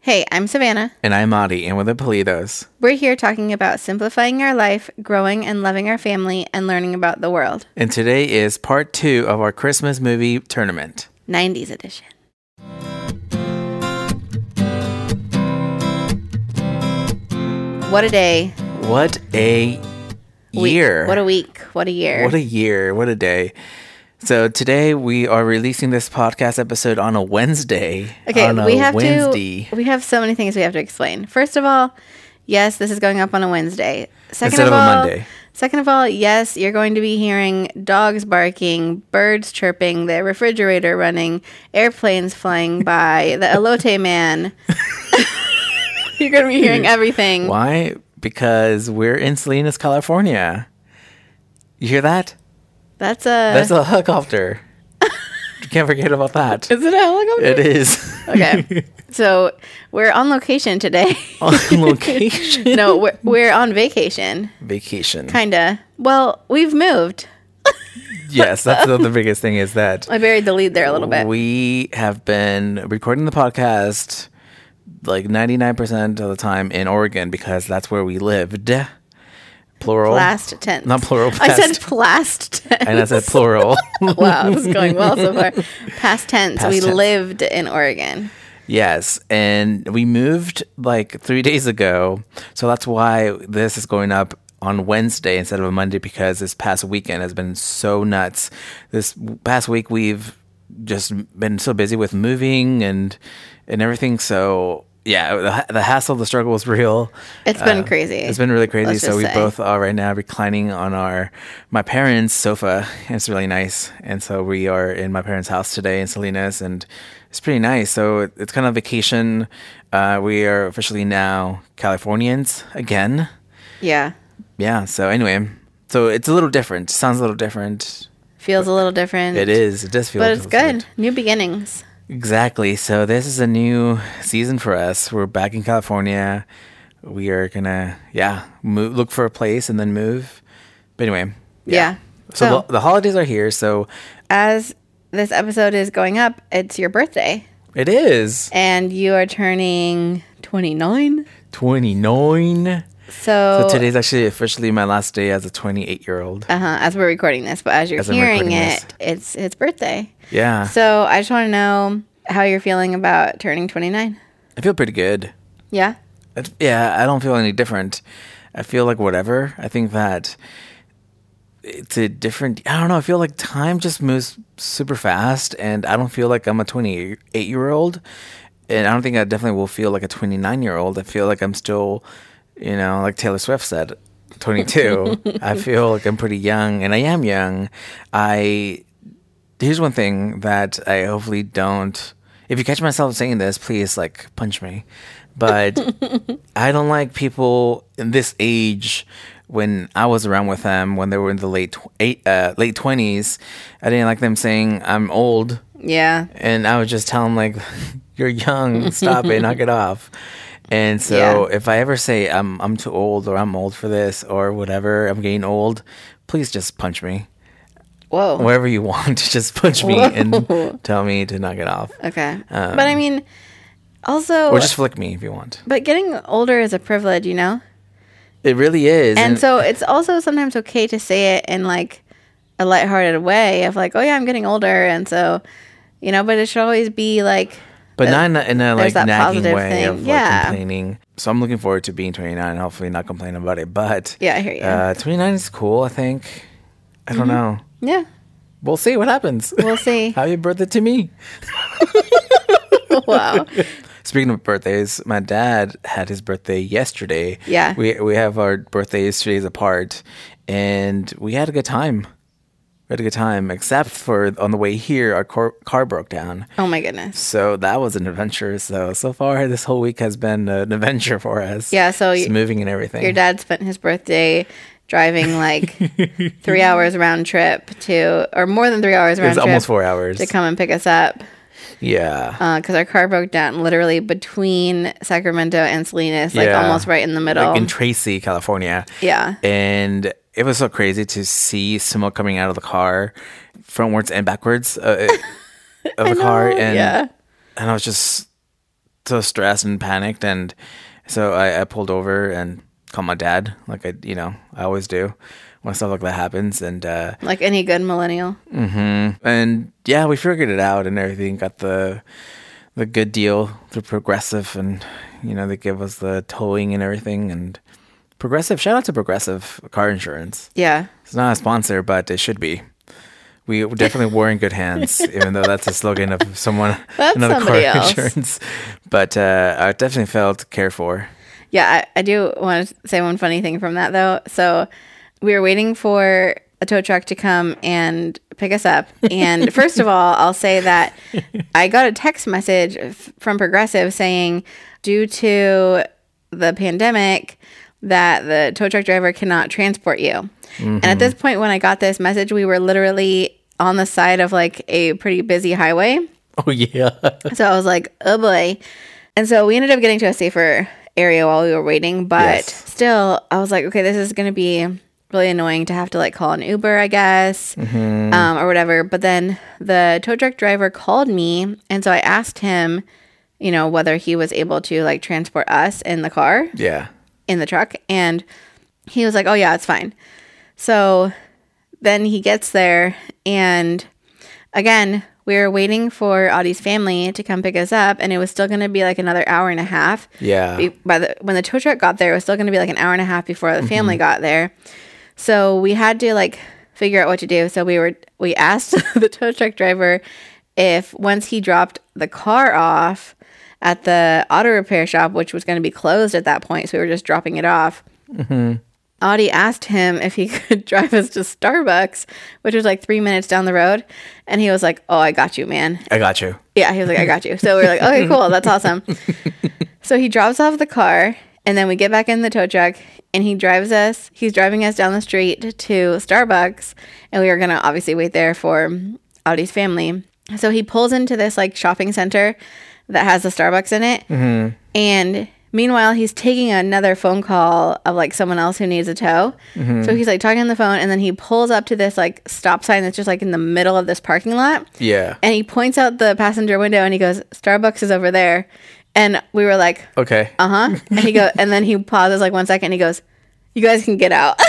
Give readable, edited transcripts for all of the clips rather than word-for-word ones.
Hey, I'm Savannah. And I'm Adi, and we're the Politos. We're here talking about simplifying our life, growing and loving our family, and learning about the world. And today is part 2 of our Christmas movie tournament. 90s edition. What a day. What a year. What a week. What a year. What a year. What a day. So today we are releasing this podcast episode on a Wednesday. Okay, we have so many things we have to explain. First of all, yes, this is going up on a Wednesday. Instead of a Monday. Second of all, yes, you're going to be hearing dogs barking, birds chirping, the refrigerator running, airplanes flying by, the elote man. You're going to be hearing everything. Why? Because we're in Salinas, California. You hear that? That's a helicopter. You can't forget about that. Is it a helicopter? It is. Okay. So we're on location today. On location? No, we're on vacation. Vacation. Kinda. Well, we've moved. Yes, that's the biggest thing is that I buried the lead there a little bit. We have been recording the podcast like 99% of the time in Oregon because that's where we lived. Plural. Past tense. Not plural. I said past tense. And I said plural. Wow, this is going well so far. Past tense. We lived in Oregon. Yes, and we moved like 3 days ago. So that's why this is going up on Wednesday instead of a Monday because this past weekend has been so nuts. This past week we've just been so busy with moving and everything. So yeah, the hassle, the struggle was real. It's been crazy. It's been really crazy. So we both are right now reclining on my parents' sofa. And it's really nice. And so we are in my parents' house today in Salinas, and it's pretty nice. So it's kind of vacation. We are officially now Californians again. Yeah. Yeah. So anyway, so it's a little different. Sounds a little different. Feels a little different. It is. It does feel. But it's good. New beginnings. Exactly. So this is a new season for us. We're back in California. We are gonna, look for a place and then move. But anyway, yeah. So the holidays are here. So as this episode is going up, it's your birthday. It is. And you are turning 29. 29. So today's actually officially my last day as a 28-year-old. As we're recording this, but as you're hearing it, it's his birthday. Yeah. So I just want to know how you're feeling about turning 29. I feel pretty good. Yeah? Yeah, I don't feel any different. I feel like whatever. I think that it's a different, I don't know, I feel like time just moves super fast, and I don't feel like I'm a 28-year-old, and I don't think I definitely will feel like a 29-year-old. I feel like I'm still, like Taylor Swift said, 22. I feel like I'm pretty young, and I am young. Here's one thing that I hopefully don't. If you catch myself saying this, please punch me. But I don't like people in this age. When I was around with them, when they were in the late 20s, I didn't like them saying I'm old. Yeah. And I would just tell them you're young, stop it, knock it off. And so if I ever say I'm too old or I'm old for this or whatever, I'm getting old, please just punch me. Whoa. Wherever you want, just punch me and tell me to knock it off. Okay. But I mean, also... Or just flick me if you want. But getting older is a privilege, It really is. And so it's also sometimes okay to say it in a lighthearted way of oh yeah, I'm getting older. And so, but it should always be but not in a nagging way thing. of complaining. So I'm looking forward to being 29 and hopefully not complaining about it. But yeah, I hear you. 29 is cool, I think. I don't know. Yeah. We'll see what happens. We'll see. Happy birthday to me. Wow. Speaking of birthdays, my dad had his birthday yesterday. Yeah. We have our birthdays 2 days apart, and we had a good time. Except for on the way here, our car broke down. Oh, my goodness. So that was an adventure. So far, this whole week has been an adventure for us. Yeah, so... Just moving and everything. Your dad spent his birthday driving 3 hours round trip or more than 3 hours round trip. It was almost 4 hours. To come and pick us up. Yeah. Because our car broke down literally between Sacramento and Salinas, almost right in the middle. In Tracy, California. Yeah. And it was so crazy to see smoke coming out of the car, frontwards and backwards of the car. And I was just so stressed and panicked, and so I pulled over and called my dad, like I always do when stuff like that happens, and like any good millennial. and yeah, we figured it out and everything. Got the good deal through Progressive, and they give us the towing and everything. And Progressive, shout out to Progressive car insurance. Yeah, it's not a sponsor, but it should be. We definitely were in good hands, even though that's a slogan of another car else. insurance. But I definitely felt cared for. Yeah, I do want to say one funny thing from that, though. So we were waiting for a tow truck to come and pick us up. And first of all, I'll say that I got a text message from Progressive saying, due to the pandemic, that the tow truck driver cannot transport you. And at this point, when I got this message, we were literally on the side of like a pretty busy highway. Oh, yeah. So I was like, oh boy. And so we ended up getting to a safer area while we were waiting. But still, I was like, okay, this is going to be really annoying to have to like call an Uber, I guess, or whatever. But then the tow truck driver called me. And so I asked him, whether he was able to like transport us in the car. Yeah. In the truck. And he was like, oh yeah, it's fine. So then he gets there, and again, we were waiting for Audie's family to come pick us up, and it was still going to be like another hour and a half. Yeah. When the tow truck got there, it was still going to be like an hour and a half before the family got there. So we had to like figure out what to do. So we asked the tow truck driver if once he dropped the car off at the auto repair shop, which was going to be closed at that point, so we were just dropping it off. Audie asked him if he could drive us to Starbucks, which was like 3 minutes down the road. And he was like, oh, I got you, man. I got you. Yeah, he was like, I got you. So we were like, okay, cool. That's awesome. So he drops off the car, and then we get back in the tow truck, and he's driving us down the street to Starbucks. And we were going to obviously wait there for Audie's family. So he pulls into this like shopping center that has a Starbucks in it. And meanwhile, he's taking another phone call of like someone else who needs a tow. So he's like talking on the phone, and then he pulls up to this like stop sign that's just like in the middle of this parking lot. Yeah. And he points out the passenger window, and he goes, Starbucks is over there. And we were like, okay. And and then he pauses like 1 second, and he goes, you guys can get out.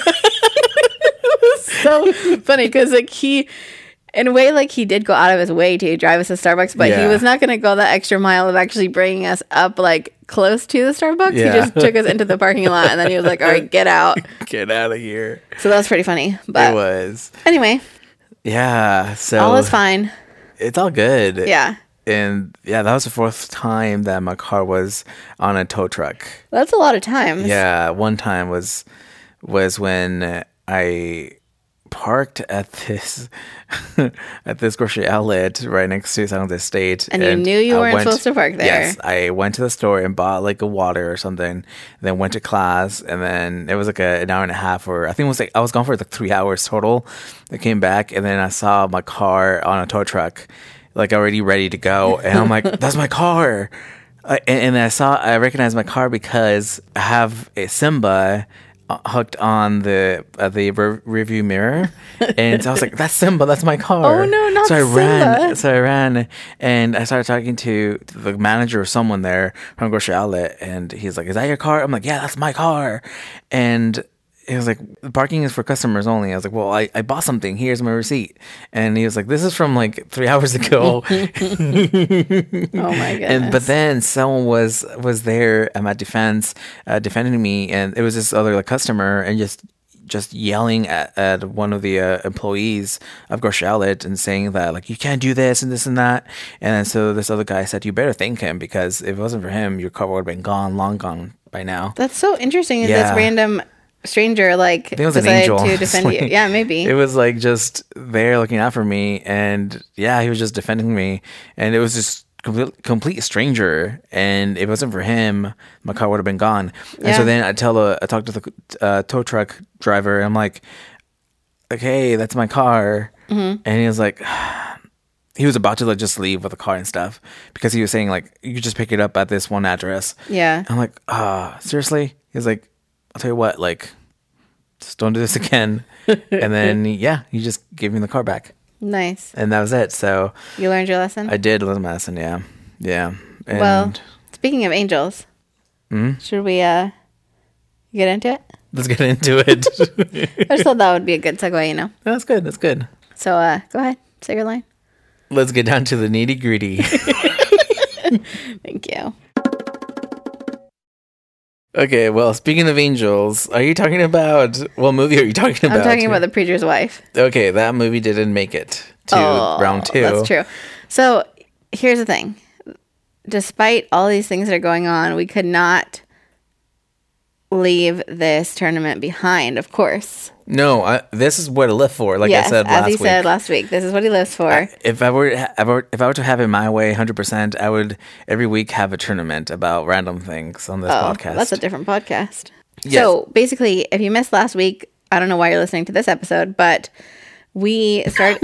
It was so funny because like in a way, like he did go out of his way to drive us to Starbucks, but he was not going to go that extra mile of actually bringing us up like close to the Starbucks. Yeah. He just took us into the parking lot, and then he was like, all right, get out. Get out of here. So that was pretty funny. But it was. Anyway. Yeah. So all is fine. It's all good. Yeah. And yeah, that was the fourth time that my car was on a tow truck. That's a lot of times. Yeah. One time was when I parked at this grocery outlet right next to San Jose State, and you knew you weren't supposed to park there. Yes, I went to the store and bought like a water or something, then went to class, and then it was like an hour and a half, or I think it was like I was gone for like 3 hours total. I came back, and then I saw my car on a tow truck, like already ready to go, and I'm like, that's my car. And I recognized my car because I have a Simba hooked on the rearview mirror, and so I was like, "That's Simba, that's my car." Oh no, not Simba! So I ran, and I started talking to the manager or someone there from grocery outlet, and he's like, "Is that your car?" I'm like, "Yeah, that's my car," and he was like, parking is for customers only. I was like, well, I bought something. Here's my receipt. And he was like, this is from like 3 hours ago. Oh my goodness. But then someone was there at my defense, defending me, and it was this other like customer, and just yelling at one of the employees of Grocery Outlet and saying that like, you can't do this and this and that. And then so this other guy said, you better thank him, because if it wasn't for him, your car would have been long gone by now. That's so interesting. Yeah. This random stranger like decided to defend you. Yeah, maybe. It was like just there looking out for me, and yeah, he was just defending me, and it was just complete stranger, and if it wasn't for him, my car would have been gone. Yeah. And so then I talked to the tow truck driver, and I'm like, hey, that's my car. And he was like, he was about to like just leave with the car and stuff, because he was saying like, you could just pick it up at this one address. Yeah. I'm like, seriously? He's like, I'll tell you what, like, just don't do this again. And then, yeah, he just gave me the car back. Nice. And that was it. So you learned your lesson? I did learn my lesson, yeah. Yeah. And Well, speaking of angels, should we get into it? let's get into it. I just thought that would be a good segue, you know. That's good. That's good. So go ahead, say your line. Let's get down to the nitty gritty. Thank you. Okay, well, speaking of angels, are you talking about what movie are you talking about? I'm talking about The Preacher's Wife. Okay, that movie didn't make it to round 2. That's true. So here's the thing. Despite all these things that are going on, we could not leave this tournament behind, of course. No, this is what I live for. Like yes, I said last as week. he said last week, this is what he lives for. If I were to have it my way, 100%, I would every week have a tournament about random things on this podcast. That's a different podcast. Yes. So basically, if you missed last week, I don't know why you're listening to this episode, but we started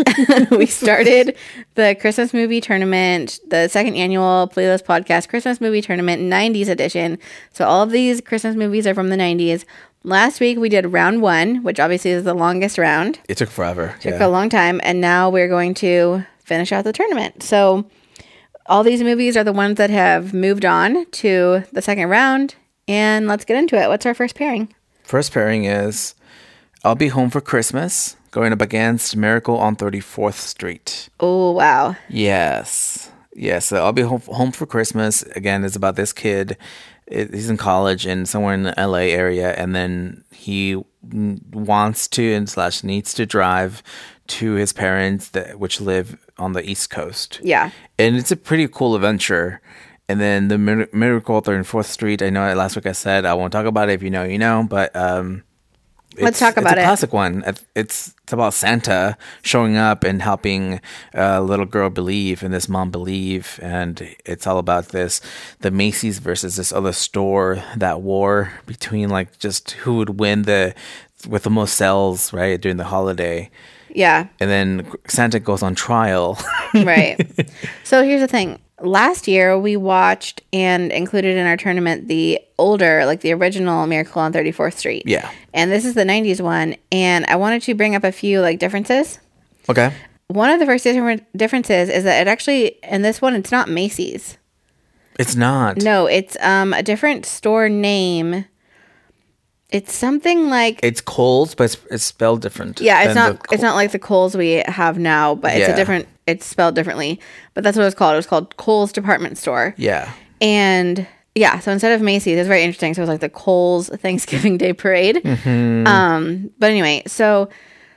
the Christmas movie tournament, the second annual Playlist Podcast Christmas movie tournament 90s edition. So all of these Christmas movies are from the 90s. Last week we did round 1, which obviously is the longest round. It took forever. Took a long time, and now we're going to finish out the tournament. So all these movies are the ones that have moved on to the second round, and let's get into it. What's our first pairing? First pairing is I'll Be Home for Christmas, going up against Miracle on 34th Street. Oh, wow. Yes. So I'll Be Home for Christmas, again, is about this kid. He's in college and somewhere in the LA area, and then he wants to and / needs to drive to his parents, which live on the East Coast. Yeah. And it's a pretty cool adventure. And then the Miracle on 34th Street, I know last week I said I won't talk about it. If you know, you know. But let's talk about it. It's a classic one. It's about Santa showing up and helping a little girl believe, and this mom believe. And it's all about the Macy's versus this other store, that war between like just who would win with the most sales, right, during the holiday. Yeah. And then Santa goes on trial. Right. So here's the thing. Last year, we watched and included in our tournament the older, like the original Miracle on 34th Street. Yeah. And this is the 90s one. And I wanted to bring up a few like differences. Okay. One of the first differences is that it actually, in this one, it's not Macy's. It's not. No, it's a different store name. It's something like... It's Kohl's, but it's spelled different. Yeah, it's not like the Kohl's we have now, but it's Yeah. a different... It's spelled differently. But that's what it was called. It was called Kohl's Department Store. Yeah. And yeah, so instead of Macy's, it's very interesting. So it was like the Kohl's Thanksgiving Day Parade. Mm-hmm. But anyway, so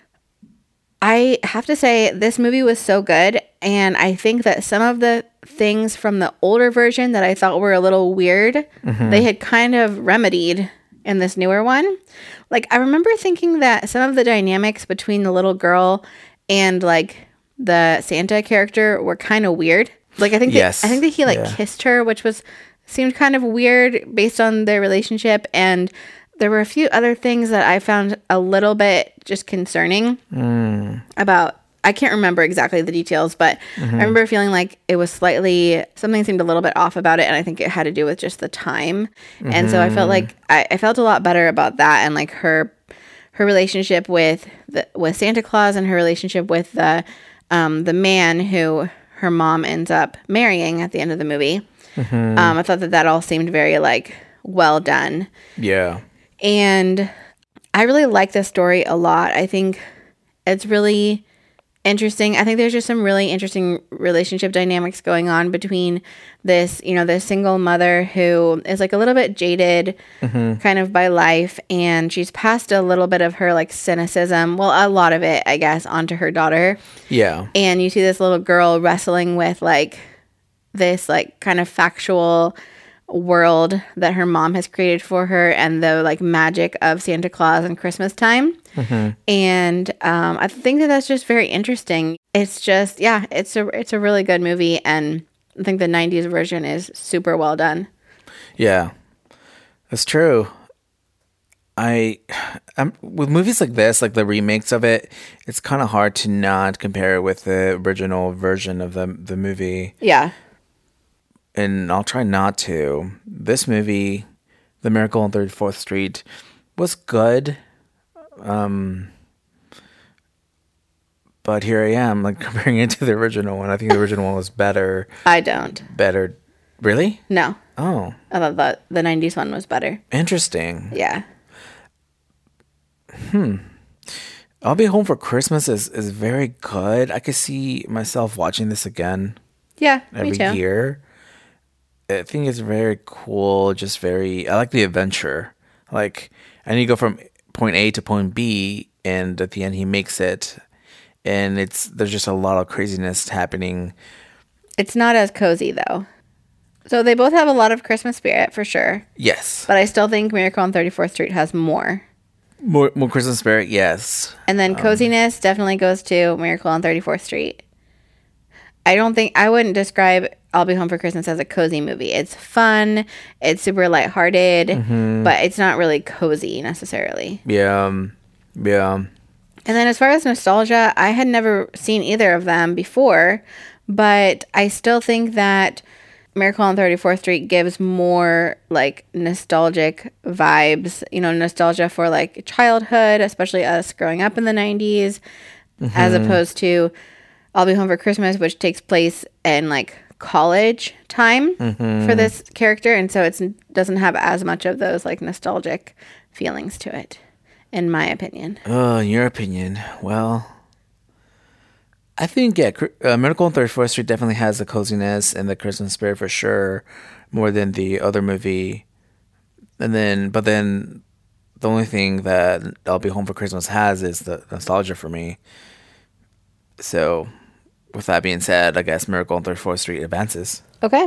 I have to say this movie was so good. And I think that some of the things from the older version that I thought were a little weird, they had kind of remedied in this newer one. Like, I remember thinking that some of the dynamics between the little girl and like the Santa character were kind of weird. Like, I think that he like kissed her, which seemed kind of weird based on their relationship. And there were a few other things that I found a little bit just concerning about. I can't remember exactly the details, but I remember feeling like it was something seemed a little bit off about it. And I think it had to do with just the time. And so I felt like I felt a lot better about that. And like her relationship with Santa Claus and her relationship with the man who her mom ends up marrying at the end of the movie. I thought that all seemed very like well done. Yeah. And I really like this story a lot. I think it's really interesting. I think there's just some really interesting relationship dynamics going on between this single mother who is like a little bit jaded kind of by life, and she's passed a little bit of her like cynicism, well, a lot of it, I guess, onto her daughter. Yeah. And you see this little girl wrestling with like this like kind of factual world that her mom has created for her and the like magic of Santa Claus and Christmas time. And I think that that's just very interesting. It's just, yeah, it's a really good movie, and I think the 90s version is super well done. Yeah, that's true. I'm with movies like this, like the remakes of it, it's kind of hard to not compare it with the original version of the movie. Yeah. And I'll try not to. This movie, The Miracle on 34th Street, was good. But here I am, like comparing it to the original one. I think the original one was better. I don't. Better Really? No. Oh, I thought the 90s one was better. interesting. Yeah. I'll Be Home for Christmas is very good. I could see myself watching this again Yeah, me every too. year. I think it's very cool. Just very. I like the adventure. Like, I need to go from point A to point B, and at the end he makes it, and there's just a lot of craziness happening. It's not as cozy, though. So they both have a lot of Christmas spirit, for sure. Yes, But I still think Miracle on 34th Street has more. more Christmas spirit. Yes, And then coziness definitely goes to Miracle on 34th Street. I wouldn't describe I'll Be Home for Christmas as a cozy movie. It's fun, it's super lighthearted, but it's not really cozy necessarily. yeah, yeah. And then as far as nostalgia, I had never seen either of them before, but I still think that Miracle on 34th Street gives more like nostalgic vibes, nostalgia for like childhood, especially us growing up in the 90s, as opposed to I'll Be Home for Christmas, which takes place in like college time for this character. And so it doesn't have as much of those like nostalgic feelings to it, in my opinion. Oh, in your opinion? Well, I think Miracle on 34th Street definitely has the coziness and the Christmas spirit for sure, more than the other movie. But then the only thing that I'll Be Home for Christmas has is the nostalgia for me. So, with that being said, I guess Miracle on 34th Street advances. Okay.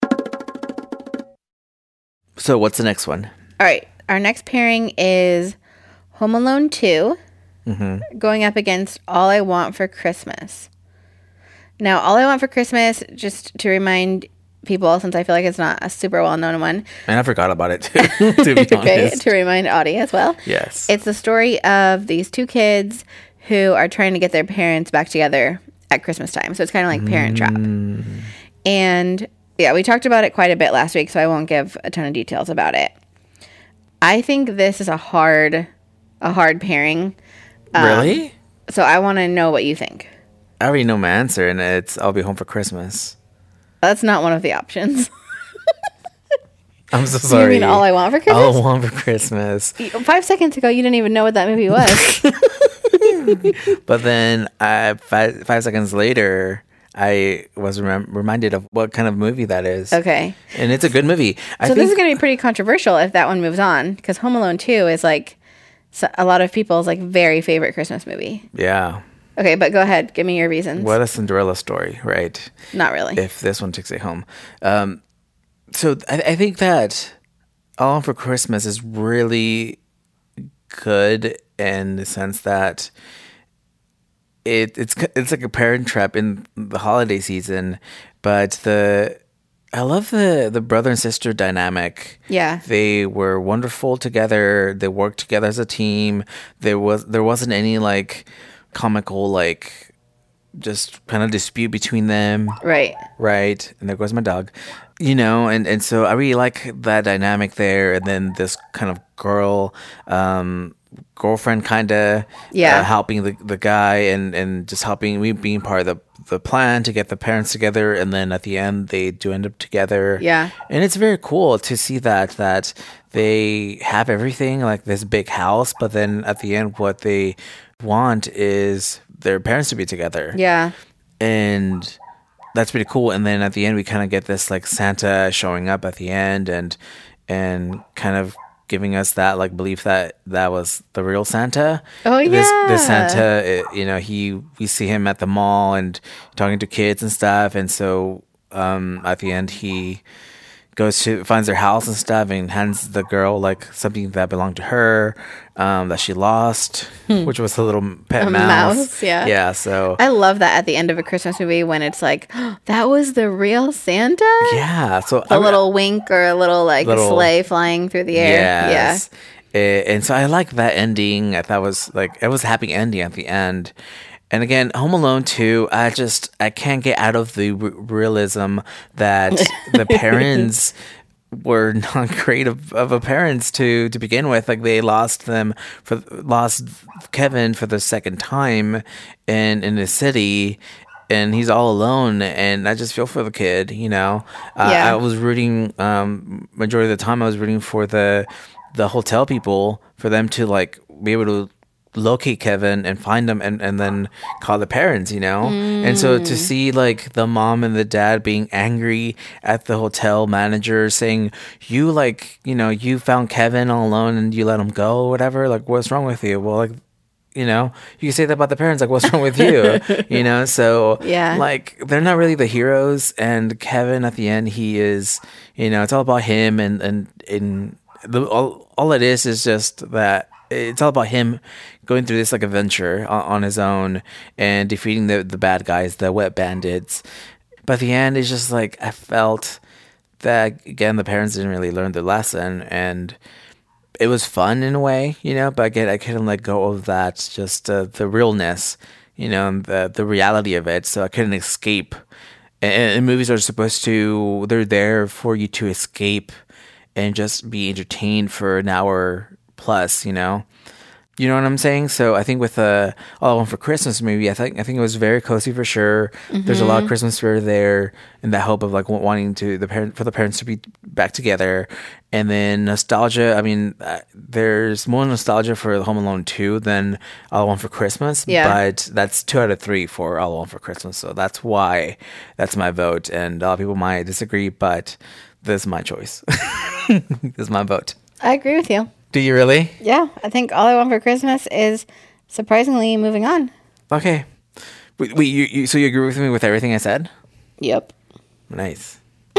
So, what's the next one? All right. Our next pairing is Home Alone 2 going up against All I Want for Christmas. Now, All I Want for Christmas, just to remind people, since I feel like it's not a super well-known one. And I forgot about it, too, to be Okay, honest. to remind Audie as well. Yes. It's the story of these two kids who are trying to get their parents back together at Christmas time. So it's kind of like Parent Trap. And yeah, we talked about it quite a bit last week, so I won't give a ton of details about it. I think this is a hard pairing. Really? So I want to know what you think. I already know my answer, and it's I'll Be Home for Christmas. That's not one of the options. I'm so sorry. You mean All I Want for Christmas? All I Want for Christmas. 5 seconds ago, you didn't even know what that movie was. But then 5 seconds later, I was reminded of what kind of movie that is. Okay. And it's a good movie. So this is going to be pretty controversial if that one moves on, because Home Alone 2 is like a lot of people's like very favorite Christmas movie. Yeah. Okay, but go ahead. Give me your reasons. What a Cinderella story, right? Not really. If this one takes it home. So I think that All for Christmas is really good in the sense that it's like a Parent Trap in the holiday season, but I love the brother and sister dynamic. Yeah. They were wonderful together. They worked together as a team. There wasn't any like comical like just kind of dispute between them. Right. And there goes my dog. And so I really like that dynamic there. And then this kind of girlfriend kind of helping the guy and just helping me being part of the plan to get the parents together. And then at the end, they do end up together. Yeah. And it's very cool to see that they have everything, like this big house. But then at the end, what they want is their parents to be together. Yeah. And that's pretty cool. And then at the end, we kind of get this like Santa showing up at the end and kind of giving us that like belief that was the real Santa. Oh yeah. This Santa, we see him at the mall and talking to kids and stuff. And so at the end, he finds their house and stuff and hands the girl like something that belonged to her that she lost, which was a little pet mouse. Yeah. Yeah. So I love that at the end of a Christmas movie when it's like, oh, that was the real Santa? yeah. So A little wink or a little sleigh flying through the air. Yes. Yeah. And so I like that ending. I thought it was a happy ending at the end. And again, Home Alone 2, I can't get out of the realism that the parents were not great of a parents to begin with. Like they lost Kevin for the second time in the city. and he's all alone, and I just feel for the kid, you know. Yeah. I was rooting, majority of the time I was rooting for the hotel people, for them to like be able to locate Kevin and find him, and then call the parents, you know. And so to see like the mom and the dad being angry at the hotel manager, saying, you like, you know, you found Kevin all alone and you let him go or whatever, like what's wrong with you? Well, like, you know, you can say that about the parents, like what's wrong with you? You know, so Yeah. like they're not really the heroes, and Kevin at the end, he is, you know, it's all about him, and the all it is just that it's all about him going through this like adventure on his own and defeating the bad guys, the wet bandits. But at the end, it's just like I felt that again the parents didn't really learn their lesson, and it was fun in a way, you know. But again, I couldn't let go of that, just the realness, you know, and the reality of it. So I couldn't escape. And movies are supposed to, they're there for you to escape and just be entertained for an hour plus, you know. You know what I'm saying? So I think with All I Want for Christmas movie, I think it was very cozy for sure. There's a lot of Christmas spirit there, and that hope of like wanting to for the parents to be back together, and then nostalgia. I mean, there's more nostalgia for Home Alone 2 than All I Want for Christmas. Yeah. But that's 2 out of 3 for All I Want for Christmas. So that's why that's my vote. And a lot of people might disagree, but this is my choice. This is my vote. I agree with you. Do you really? Yeah, I think All I Want for Christmas is surprisingly moving on. Okay. Wait, so you agree with me with everything I said? Yep. Nice.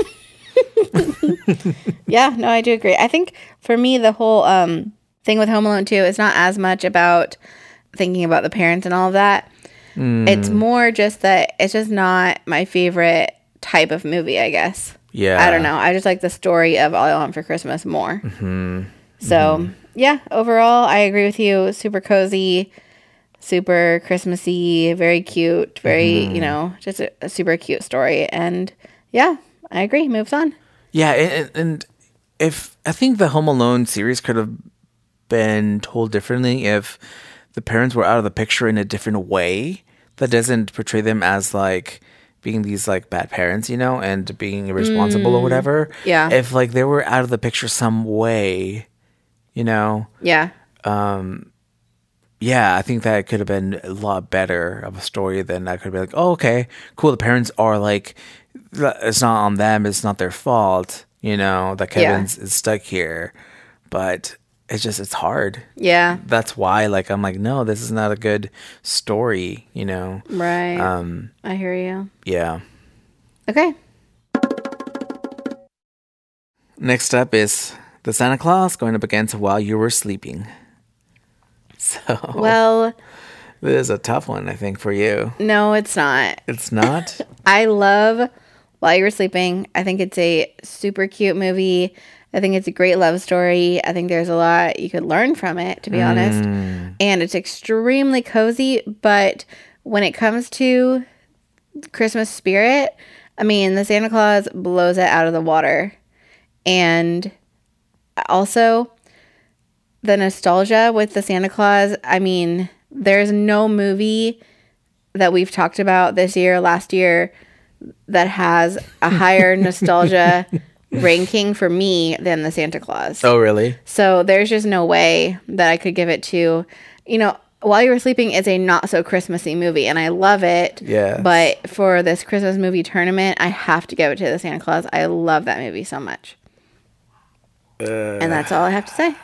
Yeah, no, I do agree. I think for me, the whole thing with Home Alone 2 is not as much about thinking about the parents and all of that. It's more just that it's just not my favorite type of movie, I guess. Yeah. I don't know. I just like the story of All I Want for Christmas more. So, yeah, overall, I agree with you. Super cozy, super Christmassy, very cute, very, you know, just a super cute story. And yeah, I agree. Moves on. Yeah, and if I think the Home Alone series could have been told differently if the parents were out of the picture in a different way that doesn't portray them as like being these like bad parents, you know, and being irresponsible or whatever. Yeah. If like they were out of the picture some way, you know. Yeah. Yeah, I think that could have been a lot better of a story than I could be like, oh, okay, cool. The parents are like, it's not on them. It's not their fault, you know, that Kevin's is stuck here. But it's hard. Yeah. That's why, like, I'm like, no, this is not a good story, you know. Right. I hear you. Yeah. Okay. Next up is the Santa Claus going up against While You Were Sleeping. So, Well, this is a tough one, I think, for you. no, it's not. It's not? I love While You Were Sleeping. I think it's a super cute movie. I think it's a great love story. I think there's a lot you could learn from it, to be honest. And it's extremely cozy, but when it comes to Christmas spirit, I mean, the Santa Claus blows it out of the water. And also, the nostalgia with the Santa Claus, I mean, there's no movie that we've talked about this year, last year, that has a higher nostalgia ranking for me than the Santa Claus. Oh, really? So there's just no way that I could give it to, you know, While You Were Sleeping is a not so Christmassy movie, and I love it. Yes. But for this Christmas movie tournament, I have to give it to the Santa Claus. I love that movie so much. And that's all I have to say.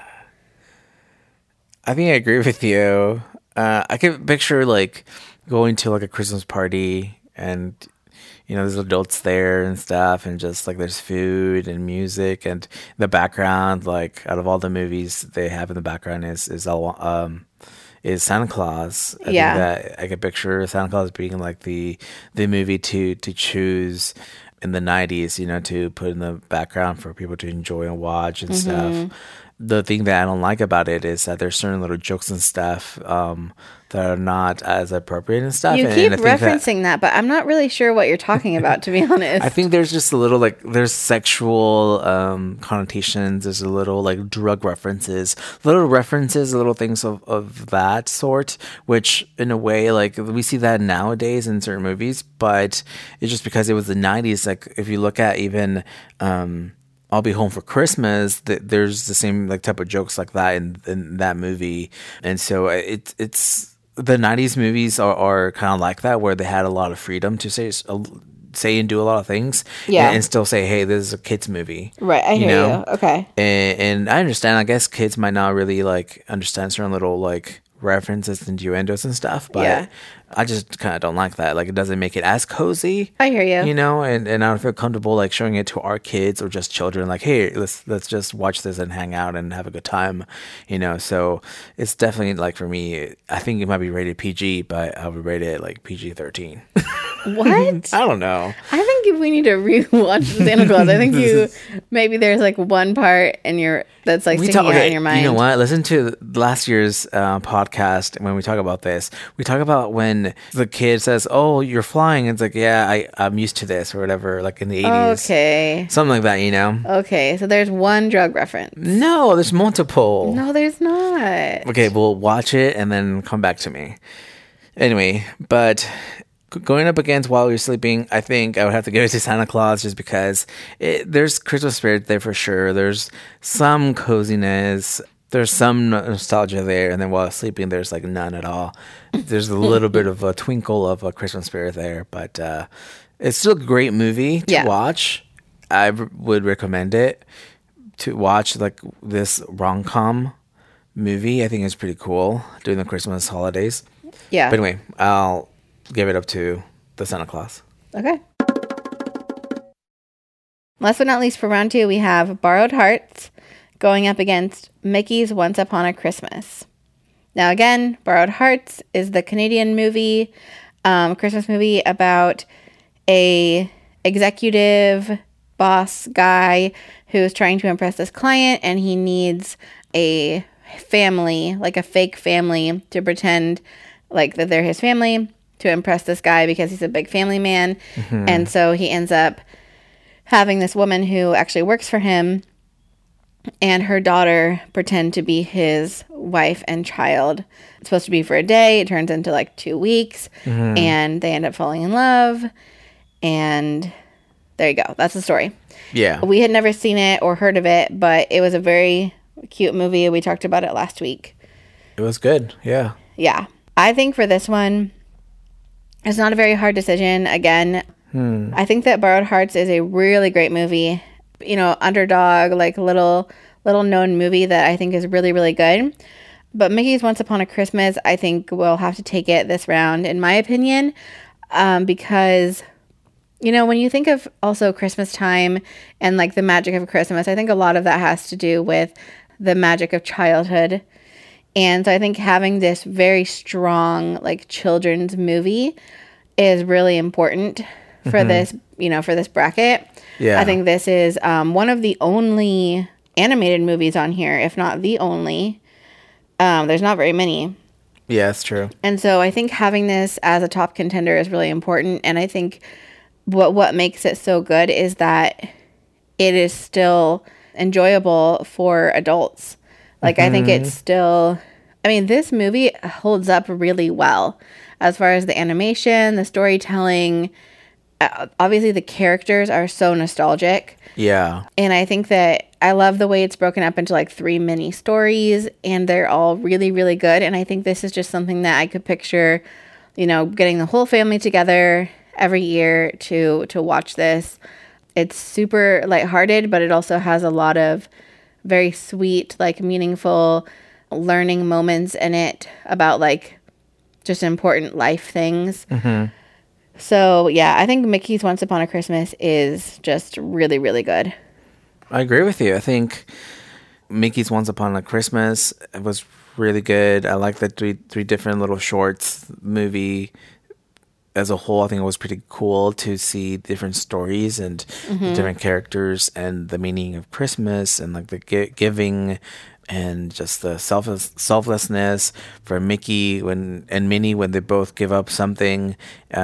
I think I agree with you. I can picture like going to like a Christmas party and you know there's adults there and stuff and just like there's food and music and the background like out of all the movies they have in the background is Santa Claus. I think that I can picture Santa Claus being like the movie to choose in the 90s, you know, to put in the background for people to enjoy and watch and stuff. the thing that I don't like about it is that there's certain little jokes and stuff that are not as appropriate and stuff. You and keep I think referencing that, but I'm not really sure what you're talking about, to be honest. I think there's just a little like there's sexual connotations. There's a little like drug references, little things of that sort. Which in a way, like we see that nowadays in certain movies, but it's just because it was the '90s. Like if you look at even. I'll Be Home for Christmas. There's the same like type of jokes like that in that movie, and so it's the '90s movies are kind of like that, where they had a lot of freedom to say and do a lot of things, and still say, hey, this is a kids movie, right? I hear you. Okay, and I understand. I guess kids might not really like understand certain little like references and innuendos and stuff, but I just kind of don't like that. Like it doesn't make it as cozy. I hear you. You know, and I don't feel comfortable like showing it to our kids or just children. Like, hey, let's just watch this and hang out and have a good time. You know, so it's definitely like for me, I think it might be rated PG, but I would rate it like PG-13. What? I don't know. I think if we need to rewatch Santa Claus, I think maybe there's like one part that's like sticking out in your mind. You know what? Listen to last year's podcast when we talk about this. We talk about when the kid says, "Oh, you're flying." And it's like, "Yeah, I'm used to this," or whatever. Like in the 80s, okay, something like that. You know? Okay, so there's one drug reference. No, there's multiple. No, there's not. Okay, we'll watch it and then come back to me. Anyway, but. Going up against While You're Sleeping, I think I would have to give it to Santa Claus just because there's Christmas spirit there for sure. There's some coziness. There's some nostalgia there. And then While Sleeping, there's like none at all. There's a little bit of a twinkle of a Christmas spirit there. But it's still a great movie to watch. I would recommend it to watch like this rom-com movie. I think it's pretty cool during the Christmas holidays. Yeah. But anyway, I'll give it up to the Santa Claus. Okay. Last but not least, for round 2, we have Borrowed Hearts going up against Mickey's Once Upon a Christmas. Now, again, Borrowed Hearts is the Canadian movie, Christmas movie about a executive boss guy who's trying to impress this client, and he needs a family, like a fake family, to pretend like that they're his family, to impress this guy because he's a big family man. Mm-hmm. And so he ends up having this woman who actually works for him and her daughter pretend to be his wife and child. It's supposed to be for a day. It turns into like 2 weeks. Mm-hmm. And they end up falling in love. And there you go. That's the story. Yeah. We had never seen it or heard of it, but it was a very cute movie. We talked about it last week. It was good. Yeah. Yeah. I think for this one, it's not a very hard decision. Again, I think that Borrowed Hearts is a really great movie. You know, underdog, like little known movie that I think is really, really good. But Mickey's Once Upon a Christmas, I think will have to take it this round, in my opinion, because, you know, when you think of also Christmas time and like the magic of Christmas, I think a lot of that has to do with the magic of childhood. And so I think having this very strong, like, children's movie is really important for this, you know, for this bracket. Yeah. I think this is one of the only animated movies on here, if not the only. There's not very many. Yeah, that's true. And so I think having this as a top contender is really important. And I think what makes it so good is that it is still enjoyable for adults. Like, I think it's still, I mean, this movie holds up really well as far as the animation, the storytelling. Obviously, the characters are so nostalgic. Yeah. And I think that I love the way it's broken up into like 3 mini stories, and they're all really, really good. And I think this is just something that I could picture, you know, getting the whole family together every year to watch this. It's super lighthearted, but it also has a lot of very sweet, like meaningful learning moments in it about like just important life things. Mm-hmm. So yeah, I think Mickey's Once Upon a Christmas is just really, really good. I agree with you. I think Mickey's Once Upon a Christmas was really good. I like the three different little shorts movie as a whole, I think it was pretty cool to see different stories and the different characters and the meaning of Christmas and like the giving and just the selflessness for Mickey and Minnie when they both give up something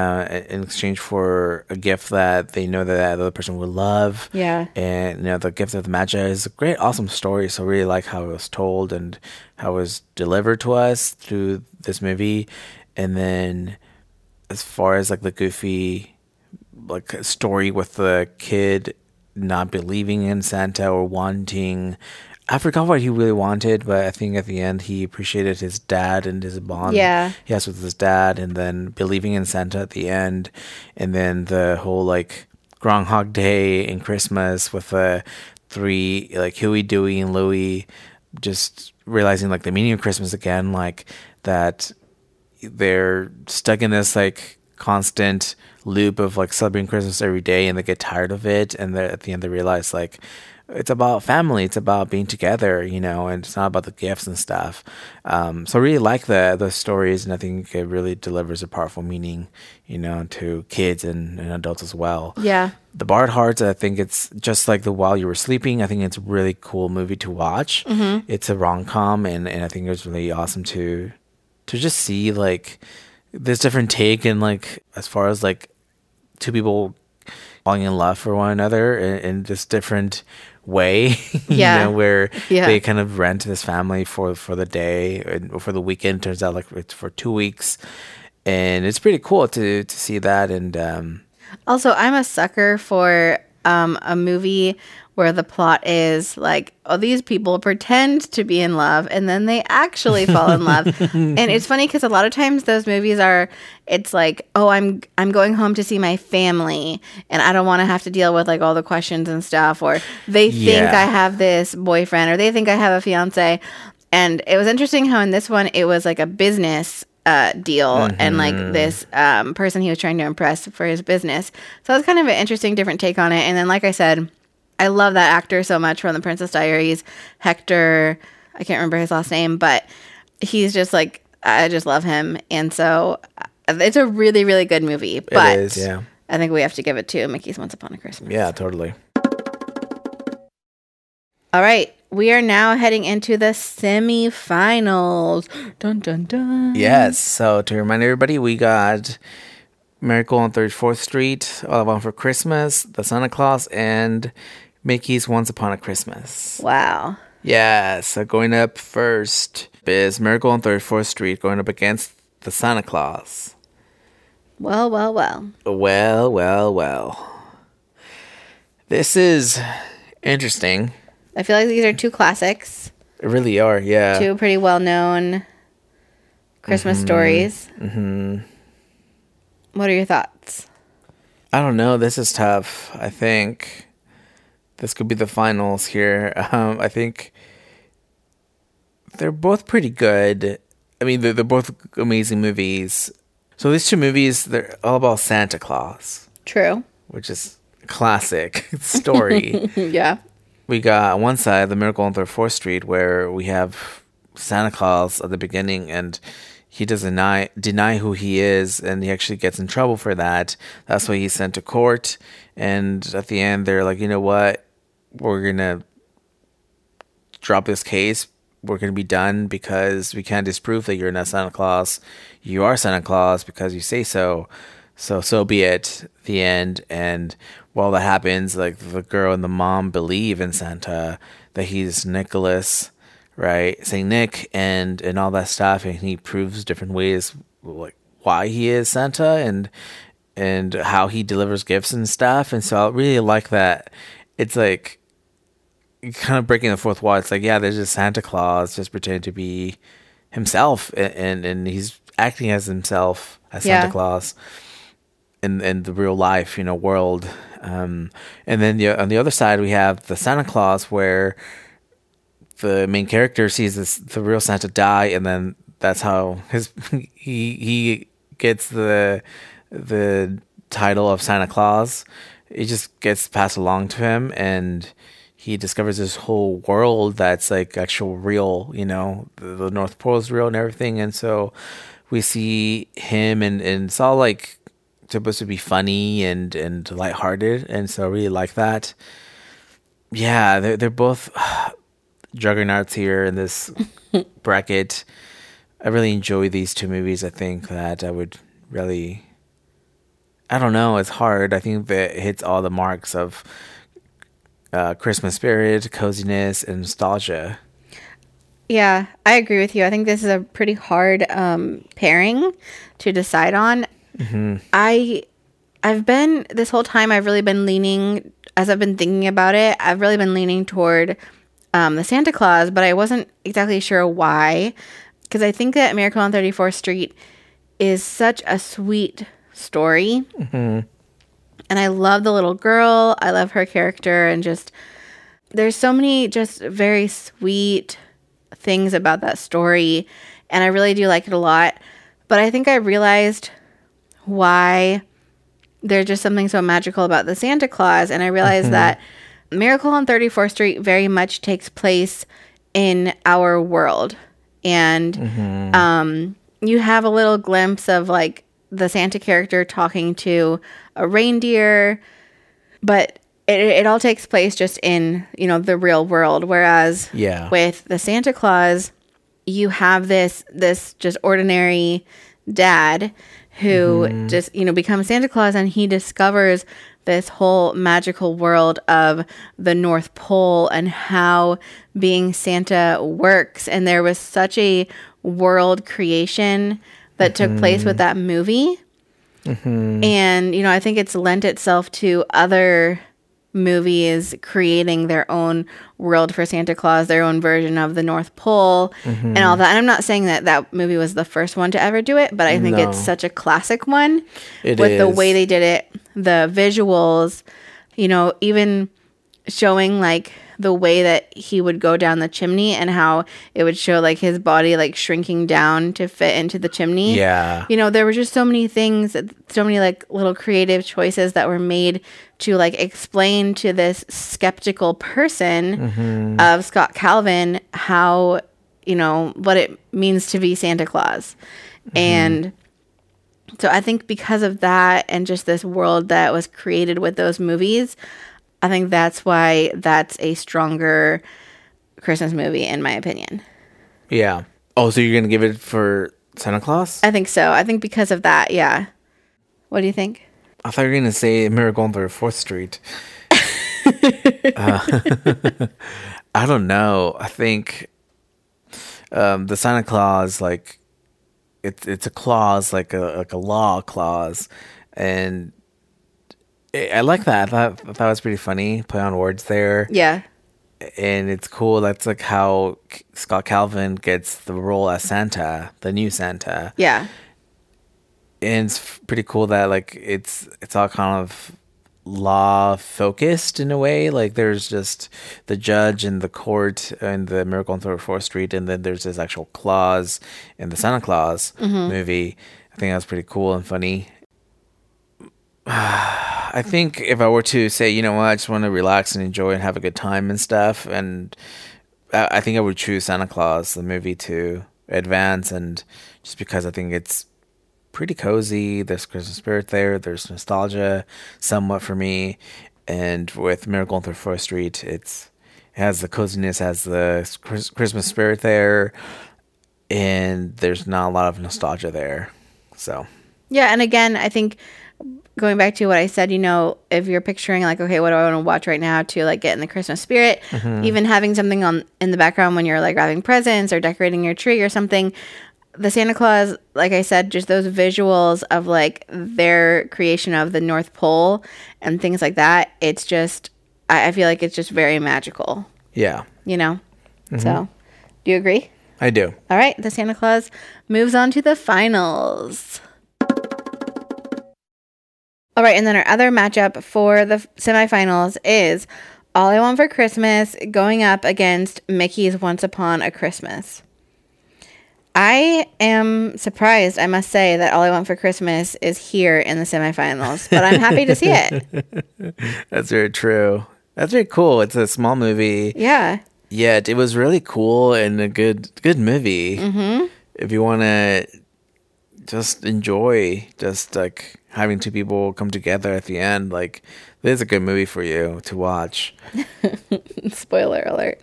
in exchange for a gift that they know that the other person will love. Yeah. And the gift of the Magi is a great, awesome story. So I really like how it was told and how it was delivered to us through this movie. And then as far as like the goofy like story with the kid not believing in Santa or wanting, I forgot what he really wanted, but I think at the end he appreciated his dad and his bond he has with his dad, and then believing in Santa at the end, and then the whole like Groundhog Day and Christmas with the three like Huey, Dewey, and Louie, just realizing like the meaning of Christmas again, like that they're stuck in this like constant loop of like celebrating Christmas every day, and they get tired of it, and at the end they realize like it's about family, it's about being together, and it's not about the gifts and stuff. So I really like the stories, and I think it really delivers a powerful meaning, to kids and adults as well. Yeah. The Bard Hearts, I think it's just like the While You Were Sleeping. I think it's a really cool movie to watch. It's a rom-com, and I think it was really awesome to just see like this different take, and like as far as like two people falling in love for one another in this different way, where they kind of rent this family for the day or for the weekend. Turns out like it's for 2 weeks, and it's pretty cool to see that. And also, I'm a sucker for a movie where the plot is like, oh, these people pretend to be in love and then they actually fall in love. And it's funny because a lot of times those movies it's like, oh, I'm going home to see my family and I don't want to have to deal with like all the questions and stuff, or they think I have this boyfriend or they think I have a fiance. And it was interesting how in this one it was like a business deal and like this person he was trying to impress for his business. So it was kind of an interesting different take on it. And then like I said, I love that actor so much from The Princess Diaries, Hector. I can't remember his last name, but he's just like, I just love him. And so it's a really, really good movie. But it is, yeah. I think we have to give it to Mickey's Once Upon a Christmas. Yeah, totally. All right. We are now heading into the semifinals. Dun, dun, dun. Yes. So to remind everybody, we got Miracle on 34th Street, All I Want for Christmas, The Santa Claus, and Mickey's Once Upon a Christmas. Wow. Yeah, so going up first is Miracle on 34th Street going up against The Santa Claus. Well, well, well. Well, well, well. This is interesting. I feel like these are two classics. They really are, yeah. Two pretty well-known Christmas stories. What are your thoughts? I don't know. This is tough. I think this could be the finals here. I think they're both pretty good. I mean, they're both amazing movies. So these two movies, they're all about Santa Claus. True. Which is a classic story. Yeah. We got on one side, The Miracle on 34th Street, where we have Santa Claus at the beginning, and he doesn't deny who he is, and he actually gets in trouble for that. That's why he's sent to court. And at the end, they're like, you know what? We're going to drop this case. We're going to be done because we can't disprove that you're not Santa Claus. You are Santa Claus because you say so. So be it. The end. And while that happens, like the girl and the mom believe in Santa, that he's Nicholas, right? Saint Nick and all that stuff, and he proves different ways like why he is Santa and how he delivers gifts and stuff. And so I really like that. It's like kind of breaking the fourth wall. It's like, yeah, there's just Santa Claus just pretending to be himself, and he's acting as himself as Santa Claus in the real life, world. And then on the other side, we have the Santa Claus, where the main character sees the real Santa die, and then that's how he gets the title of Santa Claus. It just gets passed along to him, and he discovers this whole world that's like actual real, the North Pole is real and everything. And so we see him, and it's all like supposed to be funny and lighthearted, and so I really like that. Yeah, they're both juggernauts here in this bracket. I really enjoy these two movies. I think that I would really, I don't know, it's hard. I think that it hits all the marks of Christmas spirit, coziness, and nostalgia. Yeah, I agree with you. I think this is a pretty hard pairing to decide on. I've been this whole time. I've really been leaning, as I've been thinking about it. I've really been leaning toward the Santa Claus, but I wasn't exactly sure why, because I think that Miracle on 34th Street is such a sweet story, and I love the little girl. I love her character, and just there's so many just very sweet things about that story, and I really do like it a lot. But I think I realized why there's just something so magical about the Santa Claus, and I realized that Miracle on 34th Street very much takes place in our world, and you have a little glimpse of like the Santa character talking to a reindeer, but it all takes place just in, the real world. Whereas with the Santa Claus, you have this just ordinary dad who just, becomes Santa Claus, and he discovers this whole magical world of the North Pole and how being Santa works. And there was such a world creation that took place with that movie. And, I think it's lent itself to other movies creating their own world for Santa Claus, their own version of the North Pole and all that. And I'm not saying that that movie was the first one to ever do it, but I think it's such a classic one with the way they did it, the visuals, even showing like the way that he would go down the chimney and how it would show like his body like shrinking down to fit into the chimney. Yeah. There were just so many things, so many like little creative choices that were made to like explain to this skeptical person of Scott Calvin how, what it means to be Santa Claus. And so I think because of that and just this world that was created with those movies, I think that's why that's a stronger Christmas movie, in my opinion. Yeah. Oh, so you're going to give it for Santa Claus? I think so. I think because of that, yeah. What do you think? I thought you were going to say Miracle on 34th Street. I don't know. I think the Santa Claus, like, it's a clause, like a law clause. And I like that. I thought it was pretty funny. Play on words there. Yeah. And it's cool. That's like how Scott Calvin gets the role as Santa, the new Santa. Yeah. And it's pretty cool that like it's all kind of law focused in a way. Like there's just the judge and the court and the Miracle on 34th Street, and then there's this actual clause in the Santa Claus movie. I think that's pretty cool and funny. I think if I were to say, you know what, I just want to relax and enjoy and have a good time and stuff, and I think I would choose Santa Claus, the movie, to advance, and just because I think it's pretty cozy. There's Christmas spirit there. There's nostalgia somewhat for me, and with Miracle on 34th Street, it has the coziness, has the Christmas spirit there, and there's not a lot of nostalgia there. So yeah, and again, I think going back to what I said, if you're picturing like, okay, what do I want to watch right now to like get in the Christmas spirit, even having something on in the background when you're like wrapping presents or decorating your tree or something, the Santa Claus, like I said, just those visuals of like their creation of the North Pole and things like that. It's just, I feel like it's just very magical. Yeah. So do you agree? I do. All right. The Santa Claus moves on to the finals. All right, and then our other matchup for the semifinals is All I Want for Christmas going up against Mickey's Once Upon a Christmas. I am surprised, I must say, that All I Want for Christmas is here in the semifinals, but I'm happy to see it. That's very true. That's very cool. It's a small movie. Yeah. Yet it was really cool and a good movie. If you want to just enjoy just like having two people come together at the end. Like, this is a good movie for you to watch. Spoiler alert.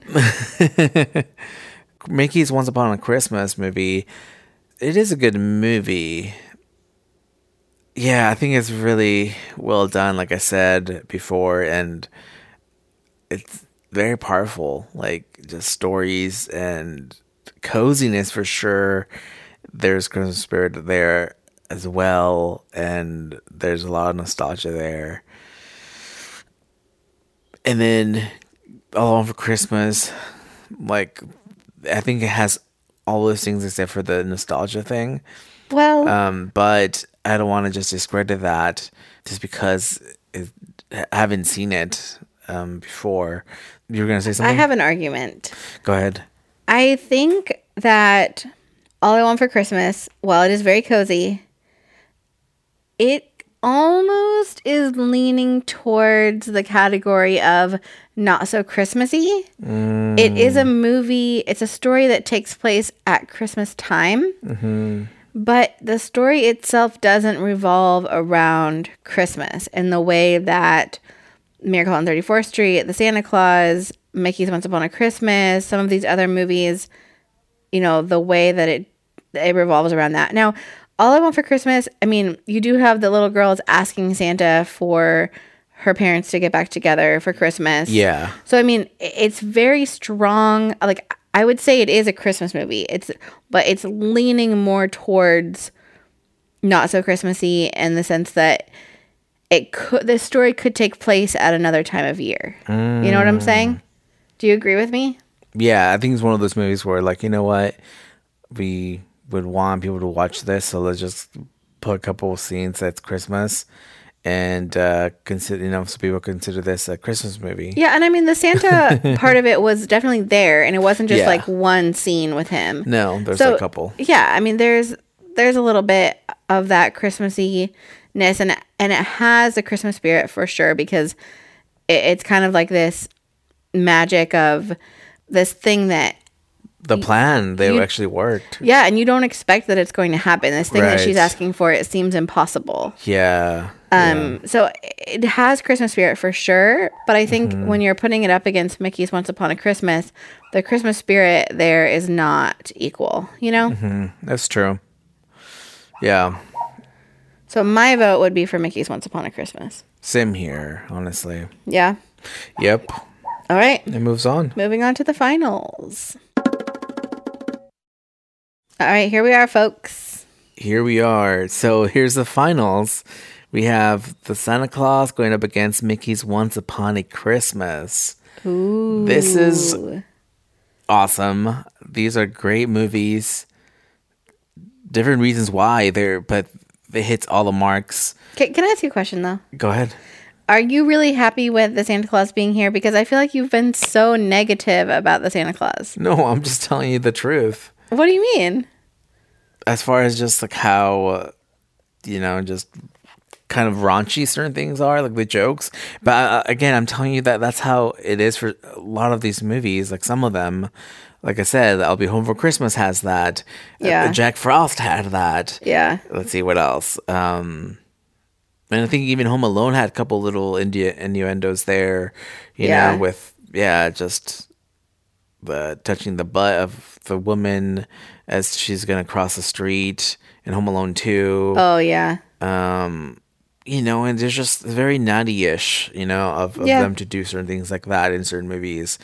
Mickey's Once Upon a Christmas movie, it is a good movie. Yeah, I think it's really well done, like I said before, and it's very powerful. Like, just stories and coziness for sure. There's Christmas spirit there as well, and there's a lot of nostalgia there. And then All Alone for Christmas, like, I think it has all those things except for the nostalgia thing. Well, But I don't want to just discredit that just because I haven't seen it before. You were going to say I something? have an argument. Go ahead. I think that All I Want for Christmas, while it is very cozy, it almost is leaning towards the category of not so Christmassy. It is a movie, it's a story that takes place at Christmas time, but the story itself doesn't revolve around Christmas in the way that Miracle on 34th Street, The Santa Claus, Mickey's Once Upon a Christmas, some of these other movies, you know, the way that it revolves around that. Now, All I Want for Christmas, I mean, you do have the little girls asking Santa for her parents to get back together for Christmas. Yeah. So, I mean, it's very strong. Like, I would say it is a Christmas movie. But it's leaning more towards not so Christmassy in the sense that the story could take place at another time of year. You know what I'm saying? Do you agree with me? Yeah, I think it's one of those movies where, like, you know what? We would want people to watch this, so let's just put a couple of scenes that's Christmas and consider, so people consider this a Christmas movie. Yeah, and I mean the Santa part of it was definitely there, and it wasn't just like one scene with him. No, there's a couple. Yeah, I mean there's a little bit of that Christmassy-ness, and it has the Christmas spirit for sure, because it's kind of like this magic of this thing that the plan, they actually worked. Yeah, and you don't expect that it's going to happen. This thing that she's Right. asking for, it seems impossible. Yeah. So it has Christmas spirit for sure, but I think when you're putting it up against Mickey's Once Upon a Christmas, the Christmas spirit there is not equal, you know? That's true. Yeah. So my vote would be for Mickey's Once Upon a Christmas. Same here, honestly. Yeah. Yep. All right. It moves on. Moving on to the finals. All right, here we are, folks. Here we are. So here's the finals. We have the Santa Claus going up against Mickey's Once Upon a Christmas. Ooh. This is awesome. These are great movies. Different reasons why but it hits all the marks. Can I ask you a question, though? Go ahead. Are you really happy with the Santa Claus being here? Because I feel like you've been so negative about the Santa Claus. No, I'm just telling you the truth. What do you mean? As far as just like how, just kind of raunchy certain things are, like the jokes. But again, I'm telling you that that's how it is for a lot of these movies. Like some of them, like I said, I'll Be Home for Christmas has that. Yeah. Jack Frost had that. Yeah. Let's see what else. And I think even Home Alone had a couple little innuendos there, you know, with, just the touching the butt of the woman as she's going to cross the street in Home Alone 2. Oh, yeah. And there's just very nutty-ish, of them to do certain things like that in certain movies.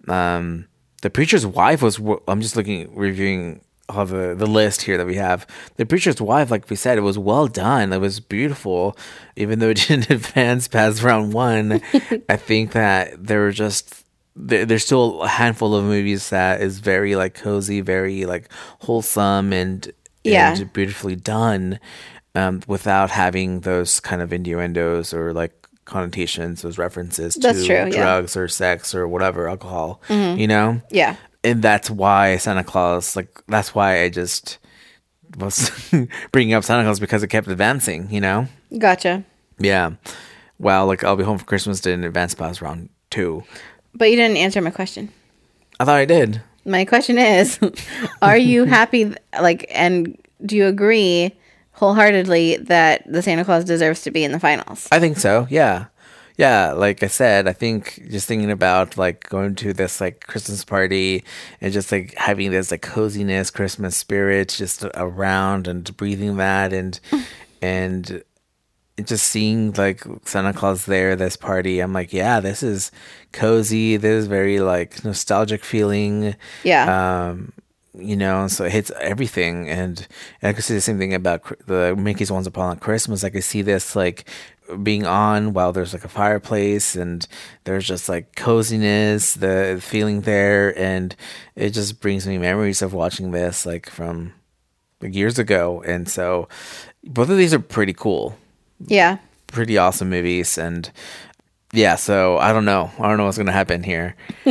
The Preacher's Wife I'm just reviewing all the list here that we have. The Preacher's Wife, like we said, it was well done. It was beautiful. Even though it didn't advance past round one, I think that there's still a handful of movies that is very like cozy, very like wholesome and beautifully done, without having those kind of innuendos or like connotations, those references to drugs or sex or whatever, alcohol, Yeah. And that's why Santa Claus, that's why I just was bringing up Santa Claus, because it kept advancing, Gotcha. Yeah. Well, I'll Be Home for Christmas didn't advance past round 2. But you didn't answer my question. I thought I did. My question is, are you happy, and do you agree wholeheartedly that the Santa Claus deserves to be in the finals. I think so. Yeah. Yeah, like I said, I think just thinking about like going to this like Christmas party and just like having this like coziness, Christmas spirit just around and breathing that and just seeing like Santa Claus there, this party, I'm like, yeah, this is cozy. This is very like nostalgic feeling. Yeah. So it hits everything, and I could see the same thing about the Mickey's Once Upon a Christmas. I could see this like being on while there's like a fireplace, and there's just like coziness, the feeling there, and it just brings me memories of watching this like from like years ago. And so both of these are pretty cool, Yeah. pretty awesome movies, and yeah. So I don't know what's gonna happen here.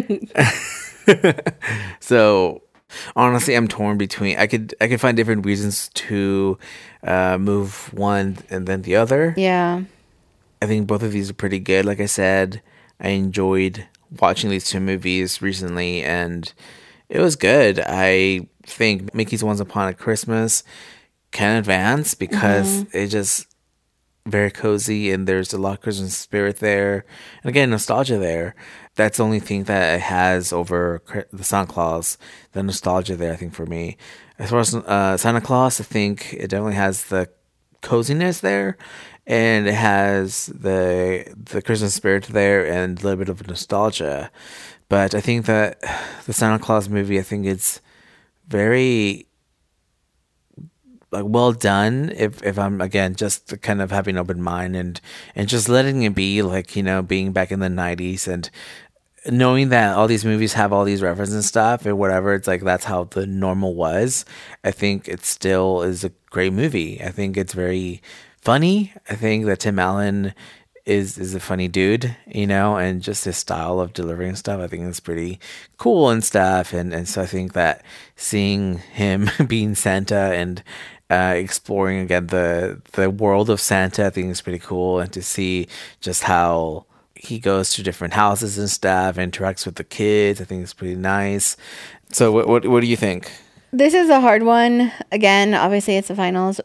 So honestly, I'm torn between. I could find different reasons to move one and then the other. Yeah. I think both of these are pretty good. Like I said, I enjoyed watching these two movies recently, and it was good. I think Mickey's Once Upon a Christmas can advance because it just very cozy and there's a lot of Christmas spirit there, and again nostalgia there. That's the only thing that it has over the Santa Claus, the nostalgia there. I think for me, as far as Santa Claus, I think it definitely has the coziness there, and it has the Christmas spirit there and a little bit of nostalgia. But I think that the Santa Claus movie, I think it's very like well done if I'm again just kind of having an open mind and just letting it be like being back in the 90s and knowing that all these movies have all these references and stuff and whatever. It's like that's how the normal was. I think it still is a great movie. I think it's very funny. I think that Tim Allen is a funny dude, and just his style of delivering stuff, I think is pretty cool and stuff. And so I think that seeing him being Santa and exploring again the world of Santa, I think is pretty cool. And to see just how he goes to different houses and stuff, interacts with the kids, I think it's pretty nice. So what do you think? This is a hard one. Again, obviously it's the finals.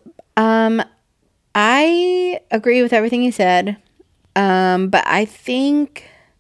I agree with everything you said. But I feel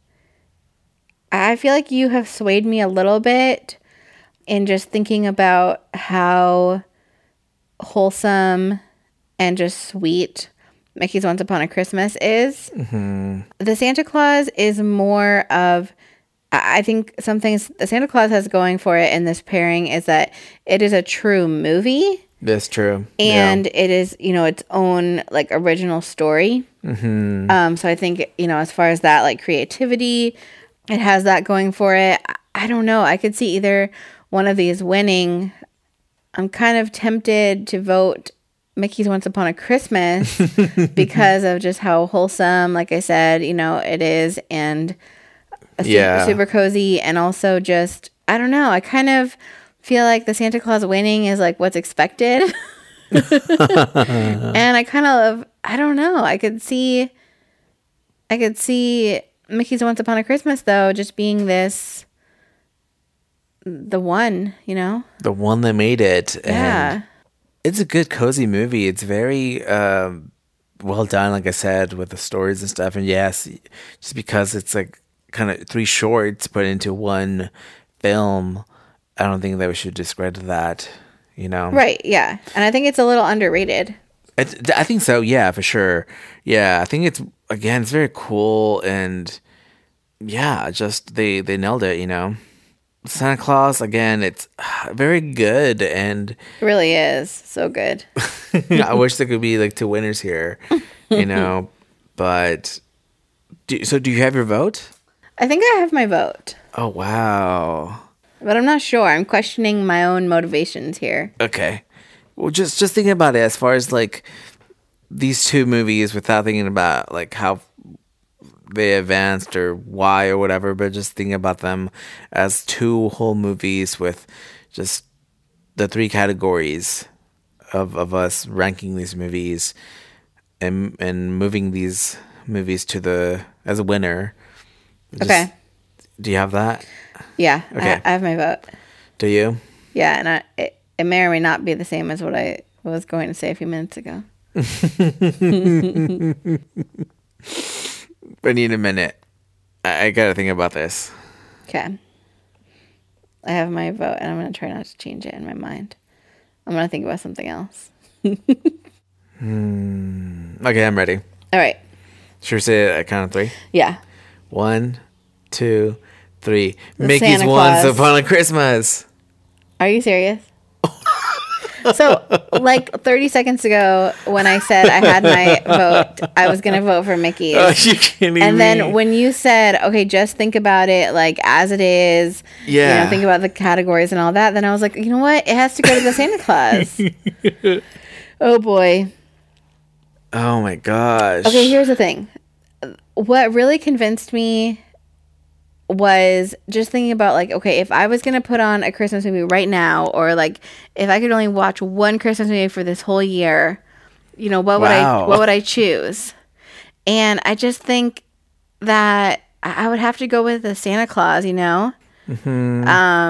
like you have swayed me a little bit in just thinking about how wholesome and just sweet Mickey's Once Upon a Christmas is. Mm-hmm. The Santa Claus is more of, I think something the Santa Claus has going for it in this pairing is that it is a true movie. That's true. And it is, its own like original story. Mm-hmm. So I think, as far as that like creativity, it has that going for it. I don't know. I could see either one of these winning. I'm kind of tempted to vote Mickey's Once Upon a Christmas because of just how wholesome, like I said, it is, and super cozy, and also just, I don't know. I kind of feel like the Santa Claus winning is like what's expected. And I don't know. I could see Mickey's Once Upon a Christmas though just being the one, the one that made it. Yeah. And it's a good cozy movie. It's very well done, like I said, with the stories and stuff. And yes, just because it's like kind of three shorts put into one film, I don't think that we should discredit that, Right, yeah. And I think it's a little underrated. I think so, yeah, for sure. Yeah, I think it's very cool, and yeah, just they nailed it, Santa Claus, again, it's very good, and it really is so good. I wish there could be like two winners here, but do you have your vote? I think I have my vote. Oh, wow. But I'm not sure. I'm questioning my own motivations here. Okay. Well, just thinking about it as far as like these two movies without thinking about like how they advanced or why or whatever, but just thinking about them as two whole movies with just the three categories of us ranking these movies and moving these movies to as a winner. Okay. Do you have that? Yeah. Okay. I have my vote. Do you? Yeah, and it may or may not be the same as what I was going to say a few minutes ago. I need a minute. I gotta think about this. Okay. I have my vote, and I'm going to try not to change it in my mind. I'm going to think about something else. Okay, I'm ready. All right. Should we say it at count of 3? Yeah. 1, 2, 3. The Mickey's Santa Once Claus. Upon a Christmas. Are you serious? So, like 30 seconds ago, when I said I had my vote, I was going to vote for Mickey's. Oh, you kidding me? And then when you said, okay, just think about it like as it is, Yeah. think about the categories and all that, then I was like, you know what? It has to go to the Santa Claus. Oh, boy. Oh my gosh. Okay, here's the thing. What really convinced me was just thinking about, like, okay, if I was going to put on a Christmas movie right now, or like if I could only watch one Christmas movie for this whole year, what would I choose? And I just think that I would have to go with the Santa Claus, Mm-hmm.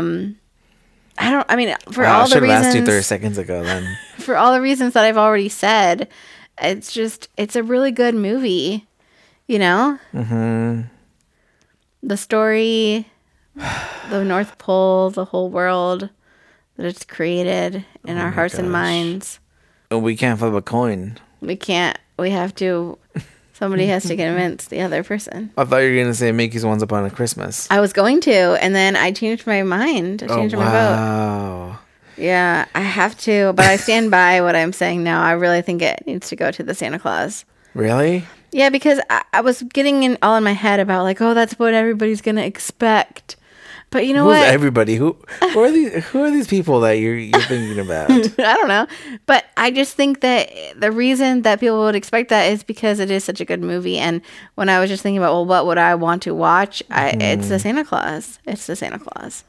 For all the I should have asked you 30 reasons, seconds ago then. for all the reasons that I've already said, it's a really good movie, Mm-hmm. The story, the North Pole, the whole world that it's created in our hearts and minds. We can't flip a coin. We can't. We have to. Somebody has to convince the other person. I thought you were going to say Mickey's Once Upon a Christmas. I was going to, and then I changed my mind. I changed my vote. Wow. Yeah, I have to, but I stand by what I'm saying now. I really think it needs to go to the Santa Claus. Really? Yeah, because I was getting all in my head about like, oh, that's what everybody's gonna expect. But you know Who's what? everybody? Who are these people that you're thinking about? I don't know. But I just think that the reason that people would expect that is because it is such a good movie. And when I was just thinking about, well, what would I want to watch? It's the Santa Claus. It's the Santa Claus.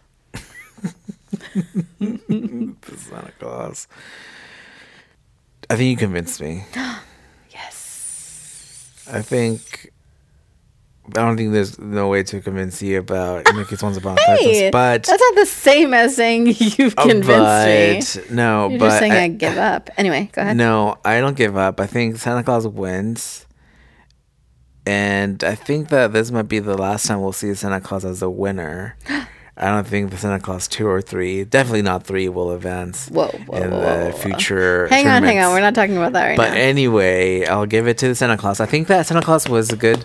The Santa Claus. I think you convinced me. I don't think there's no way to convince you about Mickey's Once Upon a Christmas, but that's not the same as saying you've convinced me. No, You're but just saying I give up. Anyway, go ahead. No, I don't give up. I think Santa Claus wins, and I think that this might be the last time we'll see Santa Claus as a winner. I don't think the Santa Claus 2 or 3, definitely not 3, will advance in the future. Hang on. We're not talking about that right now. But anyway, I'll give it to the Santa Claus. I think that Santa Claus was a good.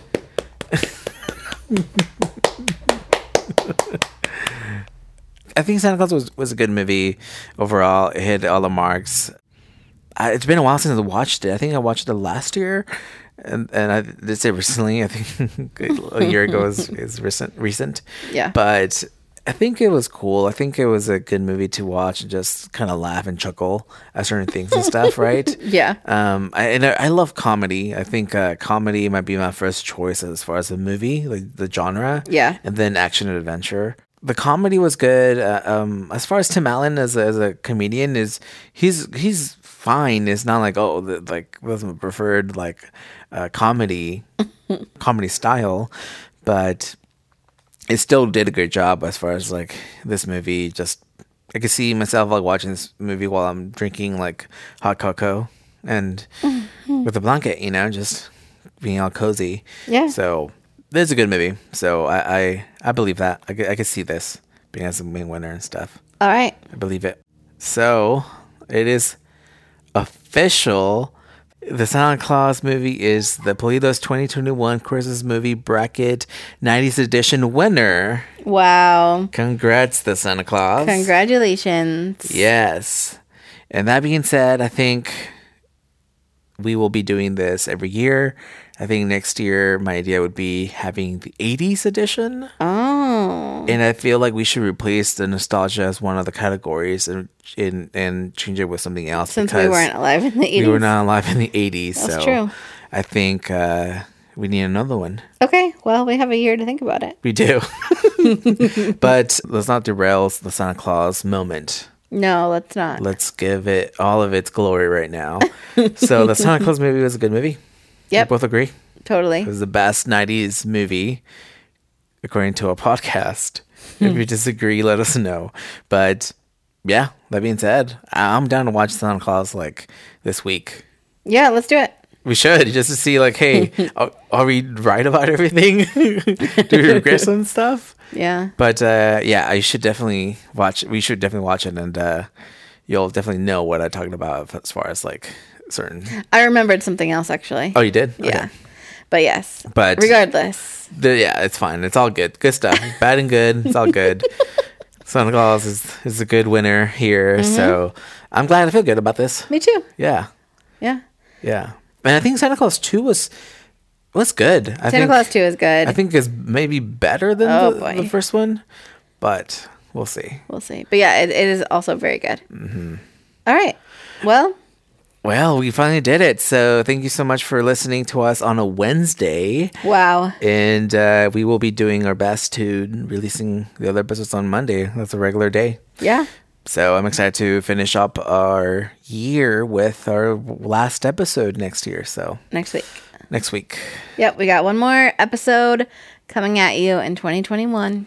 I think Santa Claus was a good movie overall. It hit all the marks. It's been a while since I watched it. I think I watched it last year, and I did say recently. I think a year ago is recent. Yeah, but I think it was cool. I think it was a good movie to watch and just kind of laugh and chuckle at certain things and stuff, right? Yeah. I love comedy. I think comedy might be my first choice as far as the movie, like the genre. Yeah. And then action and adventure. The comedy was good. As far as Tim Allen as a comedian he's fine. It's not like was my preferred comedy style, but it still did a great job as far as this movie. Just I could see myself watching this movie while I'm drinking hot cocoa and with a blanket, just being all cozy. Yeah. So this is a good movie. So I believe that. I could see this being as the main winner and stuff. All right. I believe it. So it is official. The Santa Claus movie is the Politos 2021 Christmas movie bracket 90s edition winner. Wow. Congrats, the Santa Claus. Congratulations. Yes. And that being said, I think we will be doing this every year. I think next year my idea would be having the 80s edition. Oh. And I feel like we should replace the nostalgia as one of the categories and change it with something else. Since we weren't alive in the 80s. We were not alive in the 80s. That's so true. I think we need another one. Okay. Well, we have a year to think about it. We do. But let's not derail the Santa Claus moment. No, let's not. Let's give it all of its glory right now. So the Santa Claus movie was a good movie. Yep. We both agree? Totally. It was the best 90s movie, according to a podcast. If you disagree, let us know. But yeah, that being said, I'm down to watch Santa Claus like this week. Yeah, let's do it. We should just to see like, hey, are we right about everything? Do we regret some stuff? Yeah. But yeah, I should definitely watch. We should definitely watch it, and you'll definitely know what I'm talking about as far as like certain. I remembered something else actually. Oh, you did? Yeah. Okay. But yes. But regardless. Yeah, it's fine. It's all good. Good stuff. Bad and good. It's all good. Santa Claus is a good winner here. So I'm glad. I feel good about this. Me too. Yeah. Yeah. Yeah. And I think Santa Claus 2 was good. Santa Claus 2 is good. I think it's maybe better than the first one, but we'll see. We'll see. But yeah, it is also very good. All right. Well, we finally did it. So thank you so much for listening to us on a Wednesday. Wow. And we will be doing our best to releasing the other episodes on Monday. That's a regular day. Yeah. So I'm excited to finish up our year with our last episode next year. So next week. Yep, we got one more episode coming at you in 2021.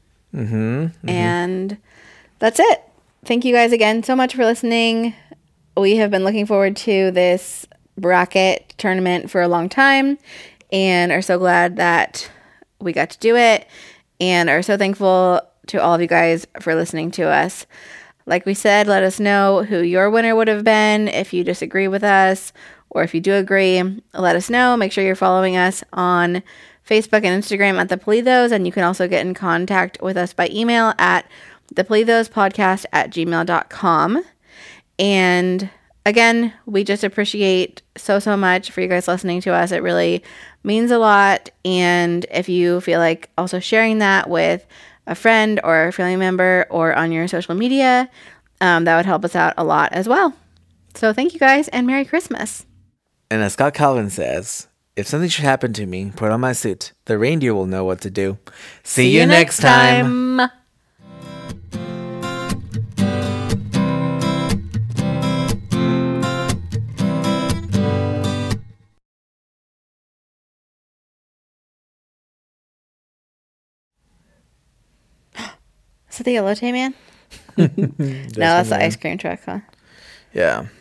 And that's it. Thank you guys again so much for listening. We have been looking forward to this bracket tournament for a long time and are so glad that we got to do it and are so thankful to all of you guys for listening to us. Like we said, let us know who your winner would have been if you disagree with us, or if you do agree, let us know. Make sure you're following us on Facebook and Instagram at The Polithos, and you can also get in contact with us by email at thepolithospodcast@gmail.com. And again, we just appreciate so much for you guys listening to us. It really means a lot. And if you feel like also sharing that with a friend or a family member or on your social media, that would help us out a lot as well. So thank you guys and Merry Christmas. And as Scott Calvin says, if something should happen to me, put on my suit. The reindeer will know what to do. See you next time. Is it the Elote Man? No, that's the ice cream truck, huh? Yeah.